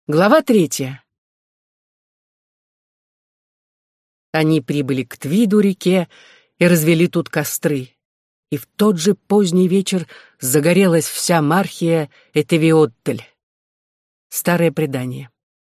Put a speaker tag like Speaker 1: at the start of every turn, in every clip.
Speaker 1: Глава 3. Они прибыли к Твиду реке и развели тут костры. И в тот же поздний вечер загорелась вся Мархия Этевиоттель. Старое предание.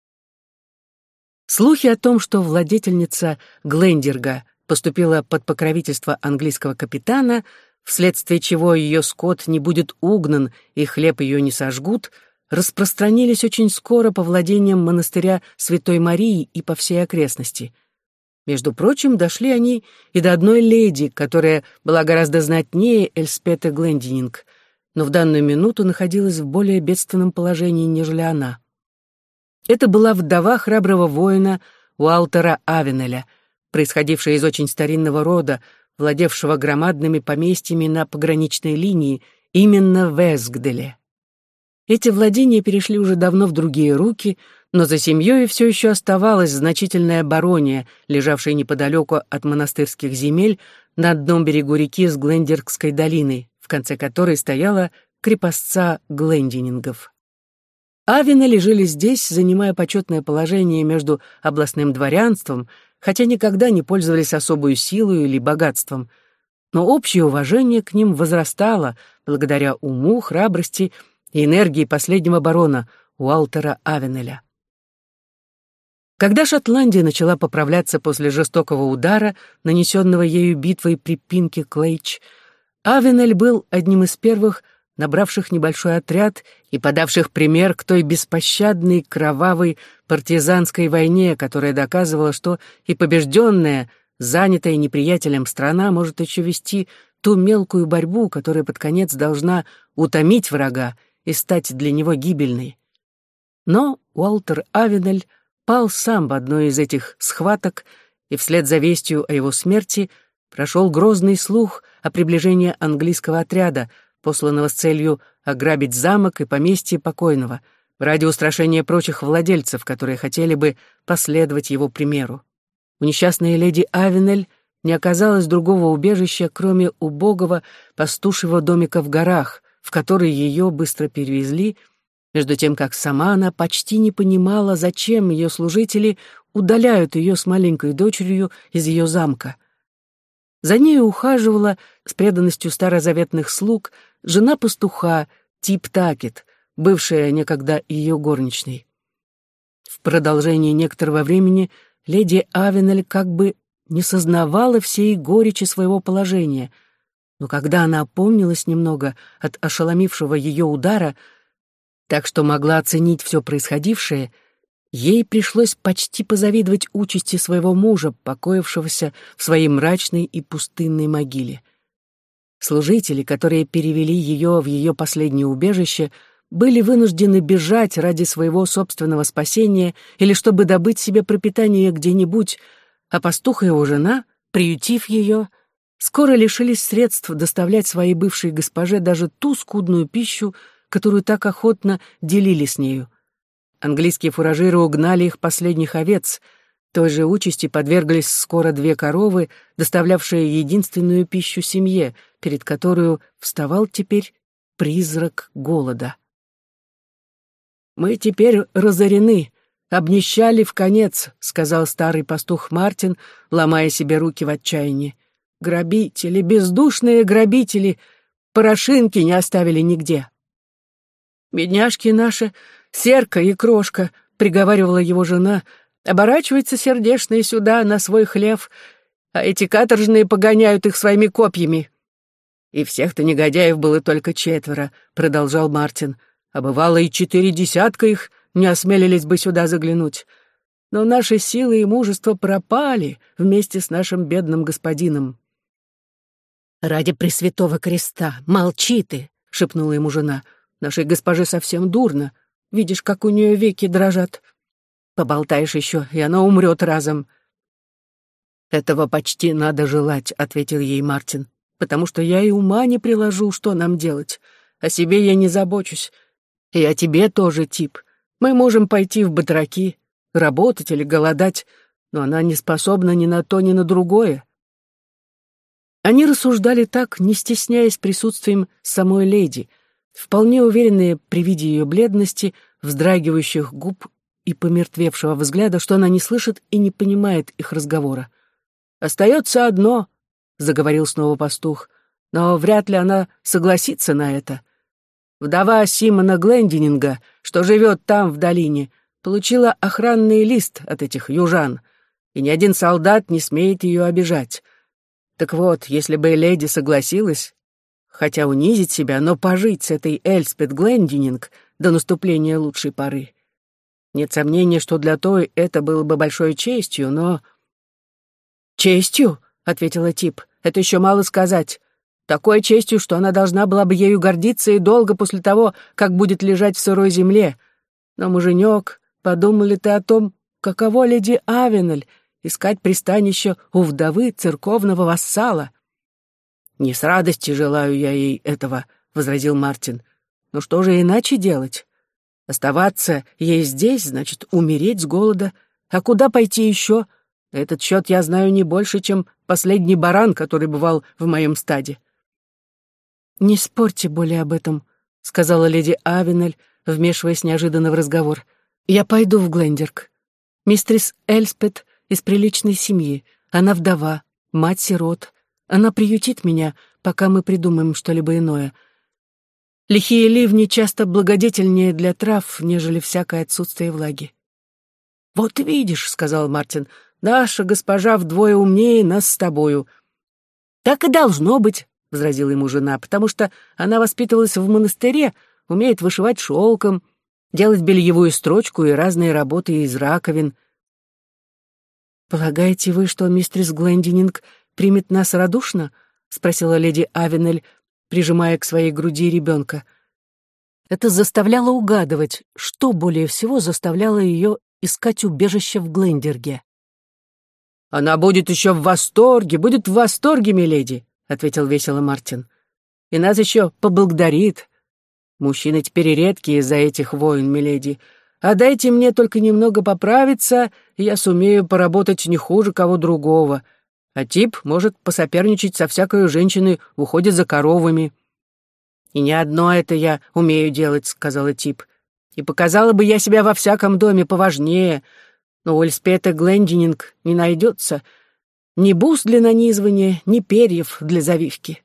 Speaker 1: Слухи о том, что владетельница Глендерга поступила под покровительство английского капитана, вследствие чего ее скот не будет угнан и хлеб ее не сожгут, распространились очень скоро по владениям монастыря Святой Марии и по всей окрестности. Между прочим, дошли они и до одной леди, которая была гораздо знатнее Эльспеты Глендининг, но в данную минуту находилась в более бедственном положении, нежели она. Это была вдова храброго воина Уалтера Авенеля, происходившая из очень старинного рода, владевшего громадными поместьями на пограничной линии, именно в Эсгделе. Эти владения перешли уже давно в другие руки, но за семьей все еще оставалась значительная барония, лежавшая неподалеку от монастырских земель на одном берегу реки с Глендергской долиной, в конце которой стояла крепостца Глендинингов. Авенели жили здесь, занимая почетное положение между областным дворянством, хотя никогда не пользовались особой силой или богатством, но общее уважение к ним возрастало благодаря уму, храбрости и энергии последнего барона Уалтера Авенеля. Когда Шотландия начала поправляться после жестокого удара, нанесенного ею битвой при Пинке-Клейч, Авенель был одним из первых, набравших небольшой отряд и подавших пример к той беспощадной, кровавой партизанской войне, которая доказывала, что и побежденная, занятая неприятелем страна может еще вести ту мелкую борьбу, которая под конец должна утомить врага и стать для него гибельной. Но Уалтер Авенель пал сам в одной из этих схваток, и вслед за вестью о его смерти прошел грозный слух о приближении английского отряда, посланного с целью ограбить замок и поместье покойного, ради устрашения прочих владельцев, которые хотели бы последовать его примеру. У несчастной леди Авенель не оказалось другого убежища, кроме убогого пастушьего домика в горах, в который ее быстро перевезли, между тем как сама она почти не понимала, зачем ее служители удаляют ее с маленькой дочерью из ее замка. За нею ухаживала с преданностью старозаветных слуг жена пастуха Тип Такет, бывшая некогда ее горничной. В продолжении некоторого времени леди Авенель как бы не сознавала всей горечи своего положения, но когда она опомнилась немного от ошеломившего ее удара, так что могла оценить все происходившее, ей пришлось почти позавидовать участи своего мужа, покоившегося в своей мрачной и пустынной могиле. Служители, которые перевели ее в ее последнее убежище, были вынуждены бежать ради своего собственного спасения или чтобы добыть себе пропитание где-нибудь, а пастух и его жена, приютив ее, скоро лишились средств доставлять своей бывшей госпоже даже ту скудную пищу, которую так охотно делили с нею. Английские фуражиры угнали их последних овец. Той же участи подверглись скоро 2 коровы, доставлявшие единственную пищу семье, перед которую вставал теперь призрак голода. «Мы теперь разорены, обнищали вконец», — сказал старый пастух Мартин, ломая себе руки в отчаянии. «Грабители, бездушные грабители, порошинки не оставили нигде». «Бедняжки наши, Серка и Крошка», — приговаривала его жена, — «оборачиваются сердечные сюда на свой хлев, а эти каторжные погоняют их своими копьями». «И всех-то негодяев было только 4, — продолжал Мартин, — а бывало и 4 десятка их не осмелились бы сюда заглянуть. Но наши силы и мужество пропали вместе с нашим бедным господином». «Ради Пресвятого Креста, молчи ты!» — шепнула ему жена. «Нашей госпоже совсем дурно. Видишь, как у нее веки дрожат. Поболтаешь еще, и она умрет разом». «Этого почти надо желать», — ответил ей Мартин, «потому что я и ума не приложу, что нам делать. О себе я не забочусь. И о тебе тоже, Тип. Мы можем пойти в батраки, работать или голодать, но она не способна ни на то, ни на другое». Они рассуждали так, не стесняясь присутствием самой леди, вполне уверенные при виде ее бледности, вздрагивающих губ и помертвевшего взгляда, что она не слышит и не понимает их разговора. «Остается одно», — заговорил снова пастух, «но вряд ли она согласится на это. Вдова Симона Глендининга, что живет там, в долине, получила охранный лист от этих южан, и ни один солдат не смеет ее обижать. Так вот, если бы леди согласилась, хотя унизить себя, но пожить с этой Эльспет Глендининг до наступления лучшей поры. Нет сомнения, что для той это было бы большой честью, но...» «Честью?» — ответила Тип. «Это еще мало сказать. Такой честью, что она должна была бы ею гордиться и долго после того, как будет лежать в сырой земле. Но, муженек, подумал ли ты о том, каково леди Авенель искать пристанище у вдовы церковного вассала?» «Не с радостью желаю я ей этого», — возразил Мартин. «Но что же иначе делать? Оставаться ей здесь, значит, умереть с голода. А куда пойти еще? На этот счет я знаю не больше, чем последний баран, который бывал в моем стаде». «Не спорьте более об этом», — сказала леди Авенель, вмешиваясь неожиданно в разговор. «Я пойду в Глендерк. Мистрис Эльспет из приличной семьи. Она вдова, мать-сирот. Она приютит меня, пока мы придумаем что-либо иное. Лихие ливни часто благодетельнее для трав, нежели всякое отсутствие влаги». «Вот видишь», — сказал Мартин, — «наша госпожа вдвое умнее нас с тобою». «Так и должно быть», — возразила ему жена, «потому что она воспитывалась в монастыре, умеет вышивать шелком, делать бельевую строчку и разные работы из раковин». «Полагаете вы, что мистерс Глендининг примет нас радушно?» — спросила леди Авенель, прижимая к своей груди ребенка. Это заставляло угадывать, что более всего заставляло ее искать убежище в Глендерге. «Она будет еще в восторге, миледи», — ответил весело Мартин. «И нас еще поблагодарит. Мужчины теперь редкие из-за этих войн, миледи. А дайте мне только немного поправиться, и я сумею поработать не хуже кого другого. А Тип может посоперничать со всякой женщиной в уходе за коровами». «И не одно это я умею делать», — сказала Тип. «И показала бы я себя во всяком доме поважнее, но у Эльспеты Глендининг не найдется ни бус для нанизывания, ни перьев для завивки».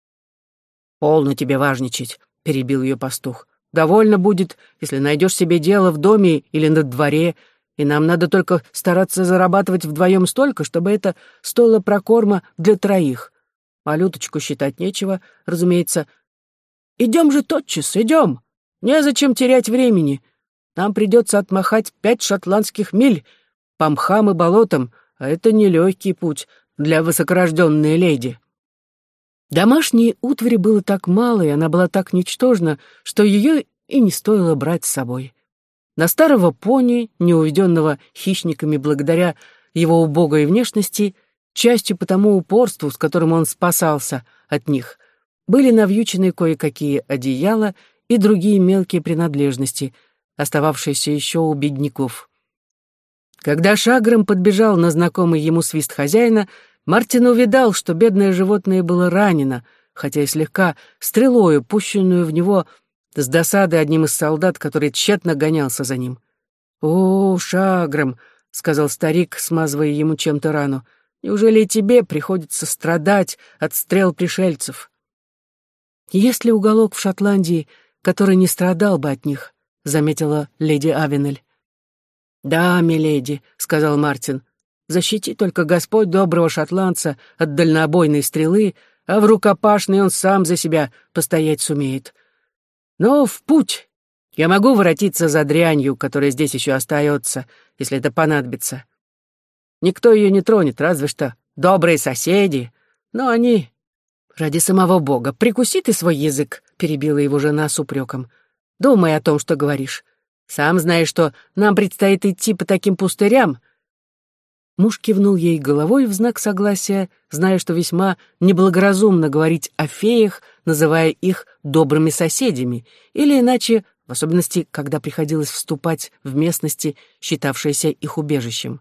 Speaker 1: «Полно тебе важничать», — перебил ее пастух. «Довольно будет, если найдешь себе дело в доме или на дворе, и нам надо только стараться зарабатывать вдвоем столько, чтобы это стоило прокорма для троих. Малюточку считать нечего, разумеется. Идем же тотчас, идем. Незачем терять времени. Нам придется отмахать 5 шотландских миль по мхам и болотам, а это нелегкий путь для высокорожденной леди». Домашней утвари было так мало, и она была так ничтожна, что ее и не стоило брать с собой. На старого пони, не уведенного хищниками благодаря его убогой внешности, частью по тому упорству, с которым он спасался от них, были навьючены кое-какие одеяла и другие мелкие принадлежности, остававшиеся еще у бедняков. Когда Шаграм подбежал на знакомый ему свист хозяина, Мартин увидал, что бедное животное было ранено, хотя и слегка стрелою, пущенную в него с досады одним из солдат, который тщетно гонялся за ним. «О, Шаграм», — сказал старик, смазывая ему чем-то рану, — «неужели и тебе приходится страдать от стрел пришельцев?» «Есть ли уголок в Шотландии, который не страдал бы от них?» — заметила леди Авенель. «Да, миледи», — сказал Мартин, — «защити только Господь доброго шотландца от дальнобойной стрелы, а в рукопашной он сам за себя постоять сумеет. Но в путь! Я могу воротиться за дрянью, которая здесь еще остается, если это понадобится. Никто ее не тронет, разве что добрые соседи, но они... Ради самого Бога, прикуси ты свой язык», — перебила его жена с упреком. «Думай о том, что говоришь. Сам знаешь, что нам предстоит идти по таким пустырям». Муж кивнул ей головой в знак согласия, зная, что весьма неблагоразумно говорить о феях, называя их добрыми соседями, или иначе, в особенности, когда приходилось вступать в местности, считавшиеся их убежищем.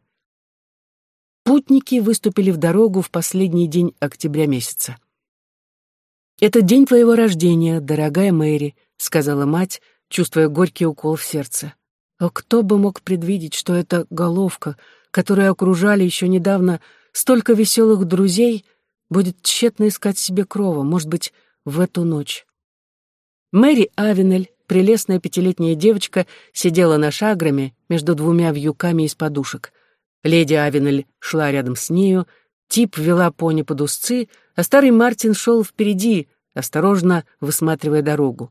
Speaker 1: Путники выступили в дорогу в последний день октября месяца. «Это день твоего рождения, дорогая Мэри», — сказала мать, чувствуя горький укол в сердце. О, кто бы мог предвидеть, что эта головка, которую окружали еще недавно столько веселых друзей, будет тщетно искать себе крова, может быть, в эту ночь. Мэри Авенель, прелестная пятилетняя девочка, сидела на шаграме между двумя вьюками из подушек. Леди Авенель шла рядом с нею, Тип вела пони под узцы, а старый Мартин шел впереди, осторожно высматривая дорогу.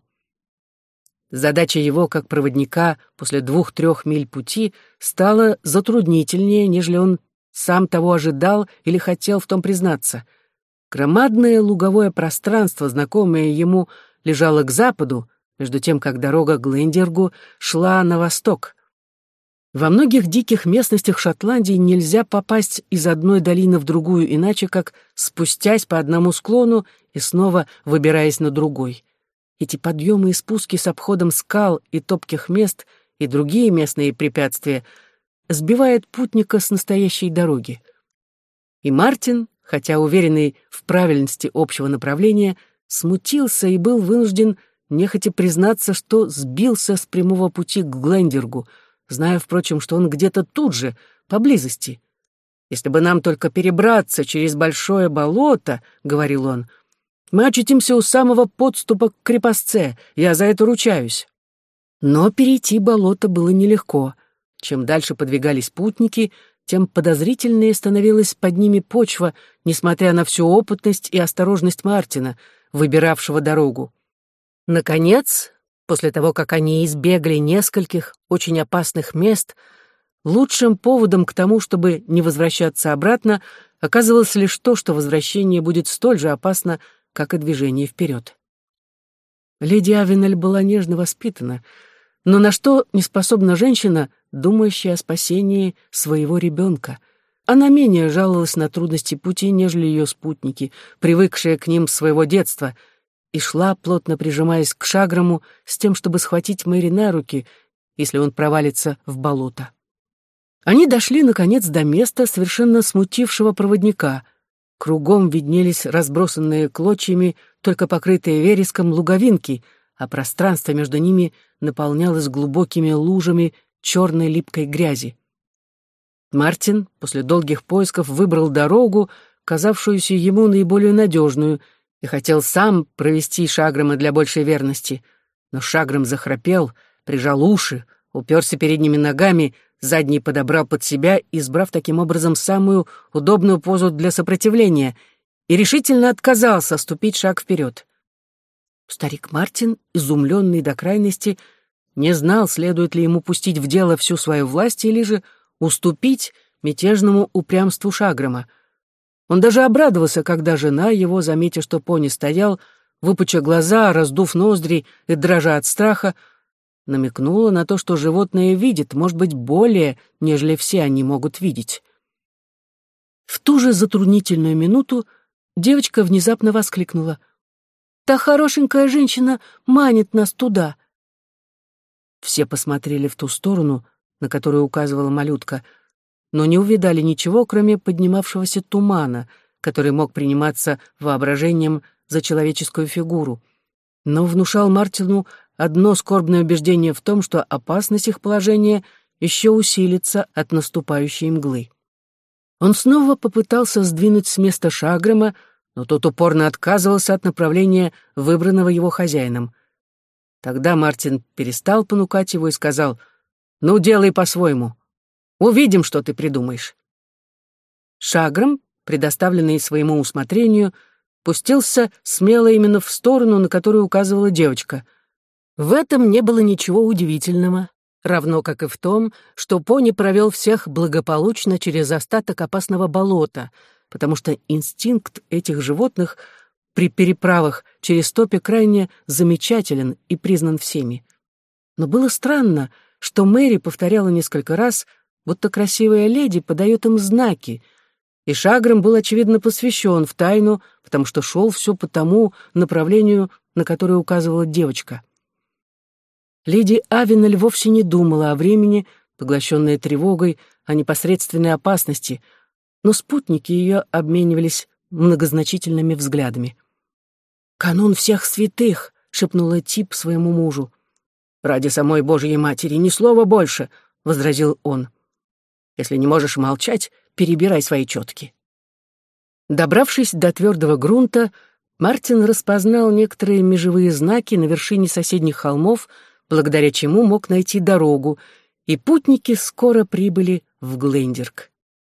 Speaker 1: Задача его, как проводника, после 2-3 миль пути стала затруднительнее, нежели он сам того ожидал или хотел в том признаться. Громадное луговое пространство, знакомое ему, лежало к западу, между тем, как дорога к Глендергу шла на восток. Во многих диких местностях Шотландии нельзя попасть из одной долины в другую иначе, как спустясь по одному склону и снова выбираясь на другой. Эти подъемы и спуски с обходом скал и топких мест и другие местные препятствия сбивают путника с настоящей дороги. И Мартин, хотя уверенный в правильности общего направления, смутился и был вынужден нехотя признаться, что сбился с прямого пути к Глендергу, зная, впрочем, что он где-то тут же, поблизости. «Если бы нам только перебраться через большое болото, — говорил он, — мы очутимся у самого подступа к крепостце, я за это ручаюсь». Но перейти болото было нелегко. Чем дальше подвигались путники, тем подозрительнее становилась под ними почва, несмотря на всю опытность и осторожность Мартина, выбиравшего дорогу. Наконец, после того, как они избегли нескольких очень опасных мест, лучшим поводом к тому, чтобы не возвращаться обратно, оказывалось лишь то, что возвращение будет столь же опасно, как и движение вперед. Леди Авенель была нежно воспитана, но на что не способна женщина, думающая о спасении своего ребенка? Она менее жаловалась на трудности пути, нежели ее спутники, привыкшие к ним с своего детства, и шла, плотно прижимаясь к Шаграму, с тем, чтобы схватить Мэри на руки, если он провалится в болото. Они дошли, наконец, до места, совершенно смутившего проводника. Кругом виднелись разбросанные клочьями, только покрытые вереском луговинки, а пространство между ними наполнялось глубокими лужами черной липкой грязи. Мартин после долгих поисков выбрал дорогу, казавшуюся ему наиболее надежную, и хотел сам провести Шаграма для большей верности. Но Шаграм захрапел, прижал уши, уперся передними ногами, задний подобрал под себя, избрав таким образом самую удобную позу для сопротивления, и решительно отказался ступить шаг вперед. Старик Мартин, изумленный до крайности, не знал, следует ли ему пустить в дело всю свою власть или же уступить мятежному упрямству Шаграма. Он даже обрадовался, когда жена его, заметив, что пони стоял, выпуча глаза, раздув ноздри и дрожа от страха, намекнула на то, что животное видит, может быть, более, нежели все они могут видеть. В ту же затруднительную минуту девочка внезапно воскликнула: «Та хорошенькая женщина манит нас туда!» Все посмотрели в ту сторону, на которую указывала малютка, но не увидали ничего, кроме поднимавшегося тумана, который мог приниматься воображением за человеческую фигуру, но внушал Мартину одно скорбное убеждение в том, что опасность их положения еще усилится от наступающей мглы. Он снова попытался сдвинуть с места Шаграма, но тот упорно отказывался от направления, выбранного его хозяином. Тогда Мартин перестал понукать его и сказал: «Ну, делай по-своему. Увидим, что ты придумаешь». Шаграм, предоставленный своему усмотрению, пустился смело именно в сторону, на которую указывала девочка. В этом не было ничего удивительного, равно как и в том, что пони провел всех благополучно через остаток опасного болота, потому что инстинкт этих животных при переправах через топи крайне замечателен и признан всеми. Но было странно, что Мэри повторяла несколько раз, будто красивая леди подает им знаки, и Шаграм был, очевидно, посвящен в тайну, потому что шел все по тому направлению, на которое указывала девочка. Леди Авенель вовсе не думала о времени, поглощенная тревогой о непосредственной опасности, но спутники ее обменивались многозначительными взглядами. «Канун всех святых!» — шепнула Тип своему мужу. «Ради самой Божьей Матери, ни слова больше», — возразил он. «Если не можешь молчать, перебирай свои четки». Добравшись до твердого грунта, Мартин распознал некоторые межевые знаки на вершине соседних холмов, благодаря чему мог найти дорогу, и путники скоро прибыли в Глендерк.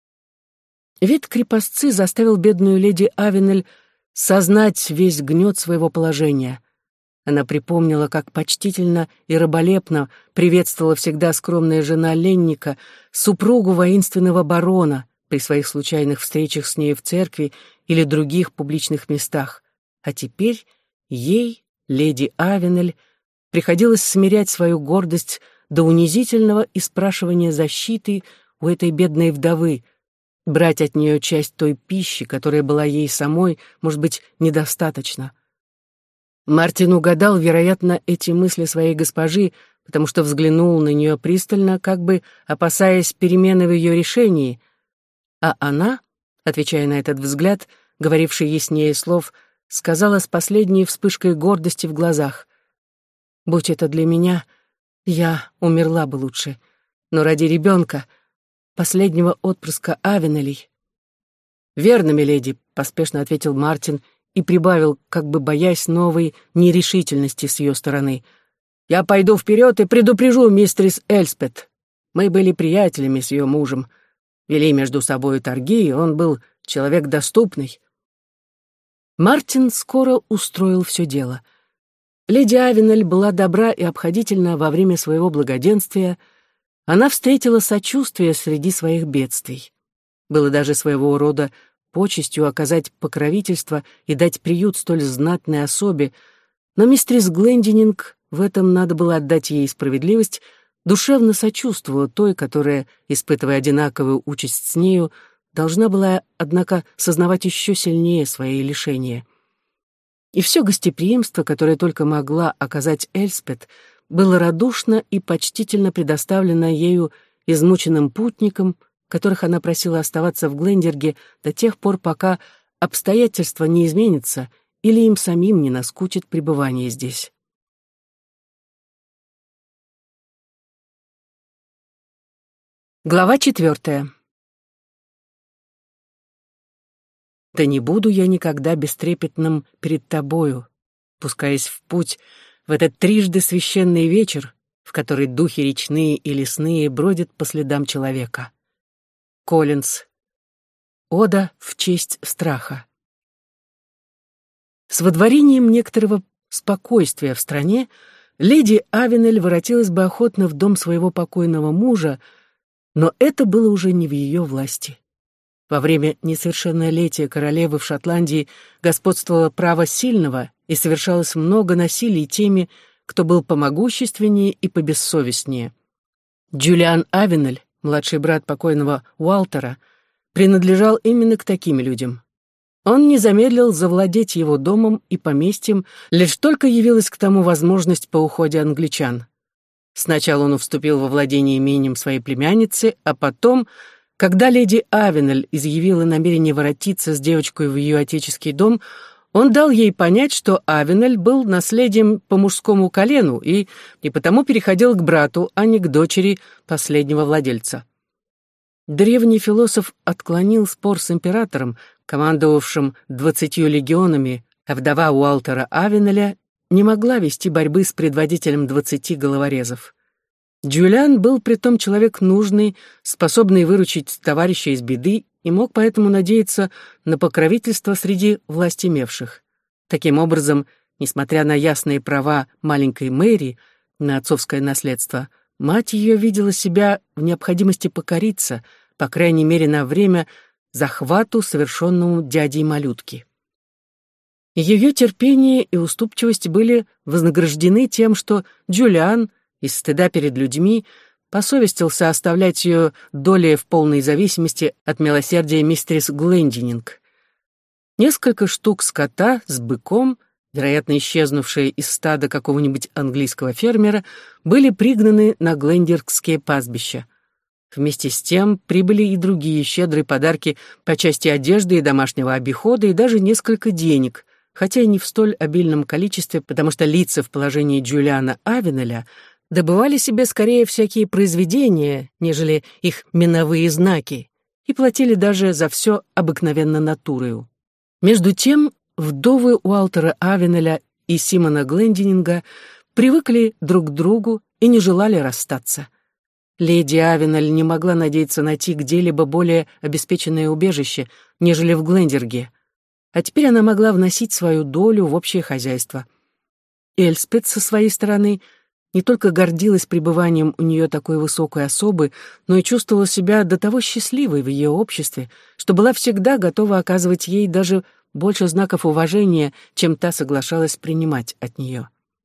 Speaker 1: Вид крепостцы заставил бедную леди Авенель сознать весь гнет своего положения. Она припомнила, как почтительно и раболепно приветствовала всегда скромная жена Ленника, супругу воинственного барона, при своих случайных встречах с ней в церкви или других публичных местах. А теперь ей, леди Авенель, приходилось смирять свою гордость до унизительного и спрашивания защиты у этой бедной вдовы, брать от нее часть той пищи, которая была ей самой, может быть, недостаточно. Мартин угадал, вероятно, эти мысли своей госпожи, потому что взглянул на нее пристально, как бы опасаясь перемены в ее решении, а она, отвечая на этот взгляд, говоривший яснее слов, сказала с последней вспышкой гордости в глазах: «Будь это для меня, я умерла бы лучше, но ради ребенка, последнего отпрыска Авенелей». «Верно, миледи», — поспешно ответил Мартин и прибавил, как бы боясь новой нерешительности с ее стороны: «Я пойду вперед и предупрежу мистерис Эльспет. Мы были приятелями с ее мужем, вели между собой торги, и он был человек доступный». Мартин скоро устроил все дело. Леди Авенель была добра и обходительна во время своего благоденствия. Она встретила сочувствие среди своих бедствий. Было даже своего рода почестью оказать покровительство и дать приют столь знатной особе, но мистерис Глендининг, в этом надо было отдать ей справедливость, душевно сочувствовала той, которая, испытывая одинаковую участь с нею, должна была, однако, сознавать еще сильнее свои лишения. И все гостеприимство, которое только могла оказать Эльспет, было радушно и почтительно предоставлено ею измученным путникам, которых она просила оставаться в Глендерге до тех пор, пока обстоятельства не изменятся или им самим не наскучит пребывание здесь. Глава 4. «Да не буду я никогда бестрепетным перед тобою, пускаясь в путь в этот трижды священный вечер, в который духи речные и лесные бродят по следам человека». Коллинз. Ода в честь страха. С водворением некоторого спокойствия в стране леди Авенель воротилась бы охотно в дом своего покойного мужа, но это было уже не в ее власти. Во время несовершеннолетия королевы в Шотландии господствовало право сильного, и совершалось много насилий теми, кто был помогущественнее и побессовестнее. Джулиан Авенель, младший брат покойного Уалтера, принадлежал именно к таким людям. Он не замедлил завладеть его домом и поместьем, лишь только явилась к тому возможность по уходе англичан. Сначала он вступил во владение имением своей племянницы, а потом, когда леди Авенель изъявила намерение воротиться с девочкой в ее отеческий дом, он дал ей понять, что Авенель был наследием по мужскому колену и потому переходил к брату, а не к дочери последнего владельца. Древний философ отклонил спор с императором, командовавшим 20 легионами, а вдова Уалтера Авенеля не могла вести борьбы с предводителем 20 головорезов. Джулиан был притом человек нужный, способный выручить товарища из беды, и мог поэтому надеяться на покровительство среди властимевших. Таким образом, несмотря на ясные права маленькой Мэри на отцовское наследство, мать ее видела себя в необходимости покориться, по крайней мере на время, захвату, совершенному дядей малютки. Ее терпение и уступчивость были вознаграждены тем, что Джулиан, из стыда перед людьми, посовестился оставлять ее долей в полной зависимости от милосердия мистерис Глендининг. Несколько штук скота с быком, вероятно, исчезнувшие из стада какого-нибудь английского фермера, были пригнаны на глендергские пастбища. Вместе с тем прибыли и другие щедрые подарки по части одежды и домашнего обихода, и даже несколько денег, хотя и не в столь обильном количестве, потому что лица в положении Джулиана Авенеля добывали себе скорее всякие произведения, нежели их миновые знаки, и платили даже за все обыкновенно натурою. Между тем, вдовы Уолтера Авенеля и Симона Глендининга привыкли друг к другу и не желали расстаться. Леди Авенель не могла надеяться найти где-либо более обеспеченное убежище, нежели в Глендерге, а теперь она могла вносить свою долю в общее хозяйство. Эльспет, со своей стороны, не только гордилась пребыванием у нее такой высокой особы, но и чувствовала себя до того счастливой в ее обществе, что была всегда готова оказывать ей даже больше знаков уважения, чем та соглашалась принимать от нее.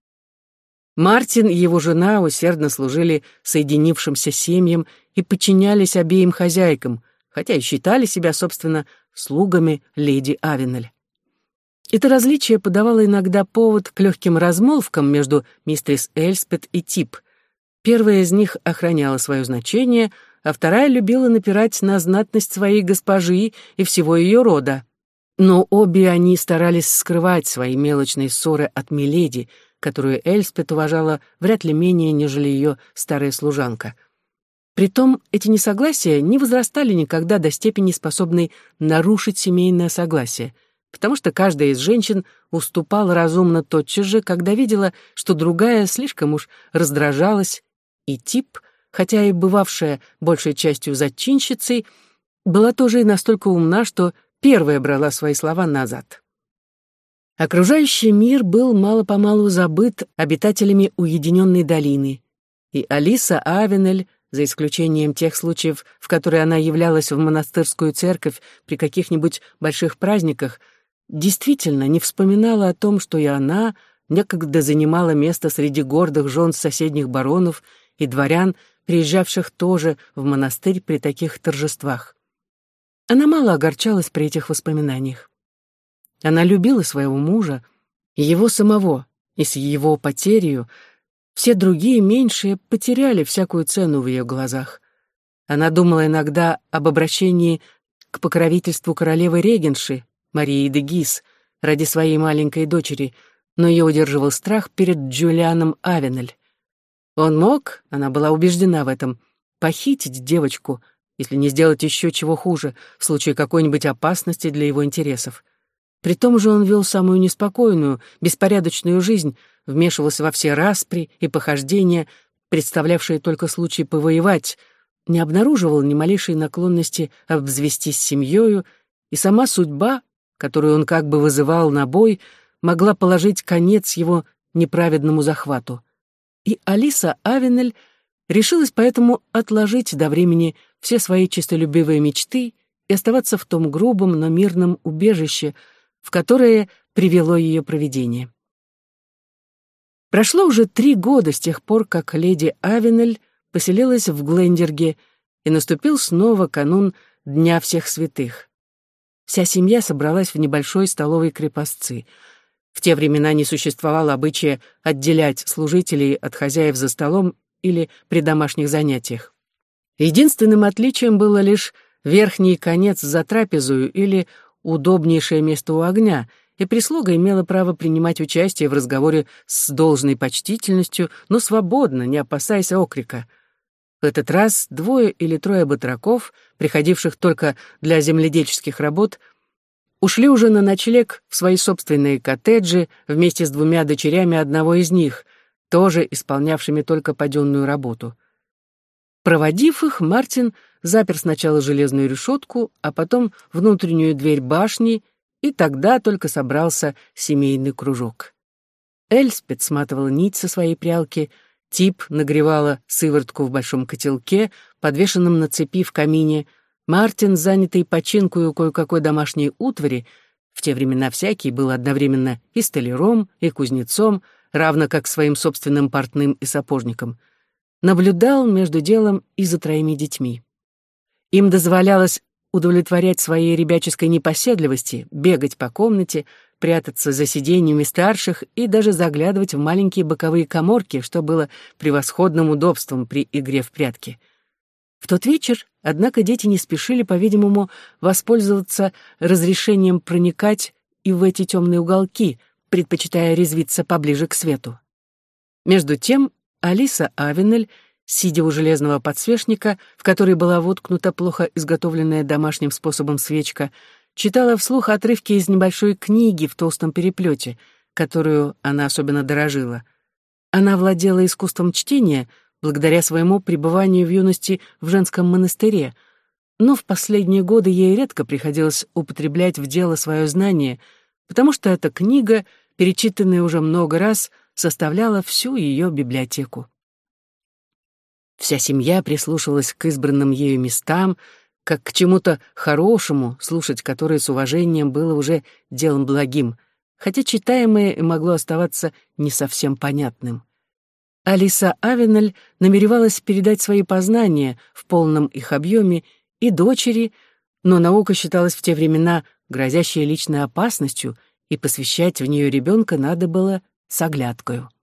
Speaker 1: Мартин и его жена усердно служили соединившимся семьям и подчинялись обеим хозяйкам, хотя и считали себя, собственно, слугами леди Авенель. Это различие подавало иногда повод к легким размолвкам между мистерис Эльспет и Тип. Первая из них охраняла свое значение, а вторая любила напирать на знатность своей госпожи и всего ее рода. Но обе они старались скрывать свои мелочные ссоры от миледи, которую Эльспет уважала вряд ли менее, нежели ее старая служанка. Притом эти несогласия не возрастали никогда до степени, способной нарушить семейное согласие, потому что каждая из женщин уступала разумно тотчас же, когда видела, что другая слишком уж раздражалась, и Тип, хотя и бывавшая большей частью зачинщицей, была тоже и настолько умна, что первая брала свои слова назад. Окружающий мир был мало-помалу забыт обитателями уединенной долины, и Алиса Авенель, за исключением тех случаев, в которые она являлась в монастырскую церковь при каких-нибудь больших праздниках, действительно не вспоминала о том, что и она некогда занимала место среди гордых жен соседних баронов и дворян, приезжавших тоже в монастырь при таких торжествах. Она мало огорчалась при этих воспоминаниях. Она любила своего мужа, и его самого, и с его потерею все другие меньшие потеряли всякую цену в ее глазах. Она думала иногда об обращении к покровительству королевы-регенши, Марии де Гис, ради своей маленькой дочери, но ее удерживал страх перед Джулианом Авенель. Он мог, она была убеждена в этом, похитить девочку, если не сделать еще чего хуже, в случае какой-нибудь опасности для его интересов. При том же он вел самую неспокойную, беспорядочную жизнь, вмешивался во все распри и похождения, представлявшие только случай повоевать, не обнаруживал ни малейшей наклонности обзавестись семьёю, и сама судьба, которую он как бы вызывал на бой, могла положить конец его неправедному захвату. И Алиса Авенель решилась поэтому отложить до времени все свои честолюбивые мечты и оставаться в том грубом, но мирном убежище, в которое привело ее провидение. Прошло уже 3 года с тех пор, как леди Авенель поселилась в Глендерге, и наступил снова канун Дня всех святых. Вся семья собралась в небольшой столовой крепостцы. В те времена не существовало обычая отделять служителей от хозяев за столом или при домашних занятиях. Единственным отличием было лишь верхний конец за трапезою или удобнейшее место у огня, и прислуга имела право принимать участие в разговоре с должной почтительностью, но свободно, не опасаясь окрика. В этот раз 2 или 3 батраков, приходивших только для земледельческих работ, ушли уже на ночлег в свои собственные коттеджи вместе с 2 дочерями одного из них, тоже исполнявшими только паденную работу. Проводив их, Мартин запер сначала железную решетку, а потом внутреннюю дверь башни, и тогда только собрался семейный кружок. Эльспет сматывала нить со своей прялки, Тип нагревала сыворотку в большом котелке, подвешенном на цепи в камине, Мартин, занятый починкою кое-какой домашней утвари, в те времена всякий был одновременно и столяром, и кузнецом, равно как своим собственным портным и сапожником, наблюдал между делом и за 3 детьми. Им дозволялось удовлетворять своей ребяческой непоседливости, бегать по комнате, прятаться за сиденьями старших и даже заглядывать в маленькие боковые каморки, что было превосходным удобством при игре в прятки. В тот вечер, однако, дети не спешили, по-видимому, воспользоваться разрешением проникать и в эти темные уголки, предпочитая резвиться поближе к свету. Между тем Алиса Авенель, сидя у железного подсвечника, в который была воткнута плохо изготовленная домашним способом свечка, читала вслух отрывки из небольшой книги в толстом переплете, которую она особенно дорожила. Она владела искусством чтения благодаря своему пребыванию в юности в женском монастыре, но в последние годы ей редко приходилось употреблять в дело свое знание, потому что эта книга, перечитанная уже много раз, составляла всю ее библиотеку. Вся семья прислушалась к избранным ею местам, как к чему-то хорошему, слушать которое с уважением было уже делом благим, хотя читаемое и могло оставаться не совсем понятным. Алиса Авенель намеревалась передать свои познания в полном их объеме и дочери, но наука считалась в те времена грозящей личной опасностью, и посвящать в нее ребенка надо было с оглядкою.